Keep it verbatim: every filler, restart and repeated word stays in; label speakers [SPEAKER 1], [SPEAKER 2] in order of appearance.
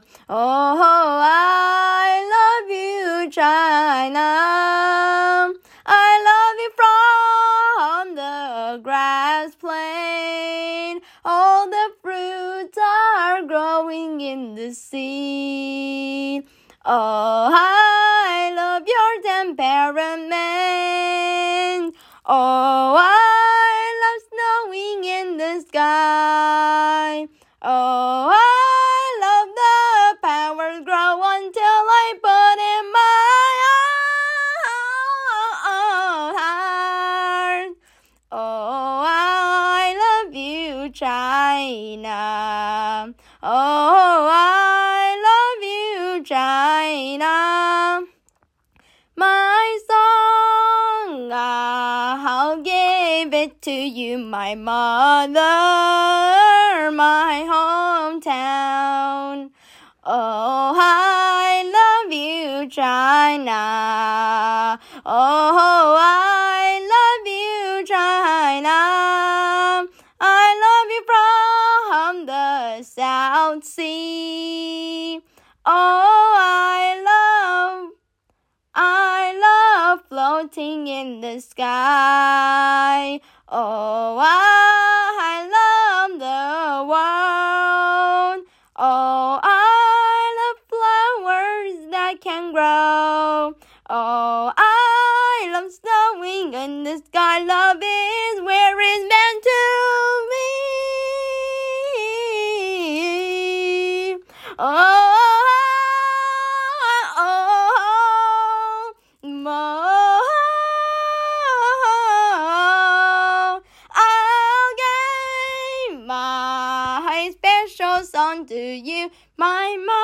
[SPEAKER 1] Oh, I love you, China. I love you from the grass plain. All the fruits are growing in the sea. Oh, I love your temperament. Oh, I love snowing in the sky. Oh, I love the powers grow until I put in my own heart. Oh, I love you, China. Oh, I love you, China. My song, I'll give it to you, my mother, my hometown. Oh, I love you, China. Oh, I love you, China. I love you from the South Sea. Oh, I love I love floating in the sky. Oh, I love the world. Oh, I love flowers that can grow. Oh, I love snowing in the sky. Love is where it's meant to be. Oh, I'll give my special song to you, my mom.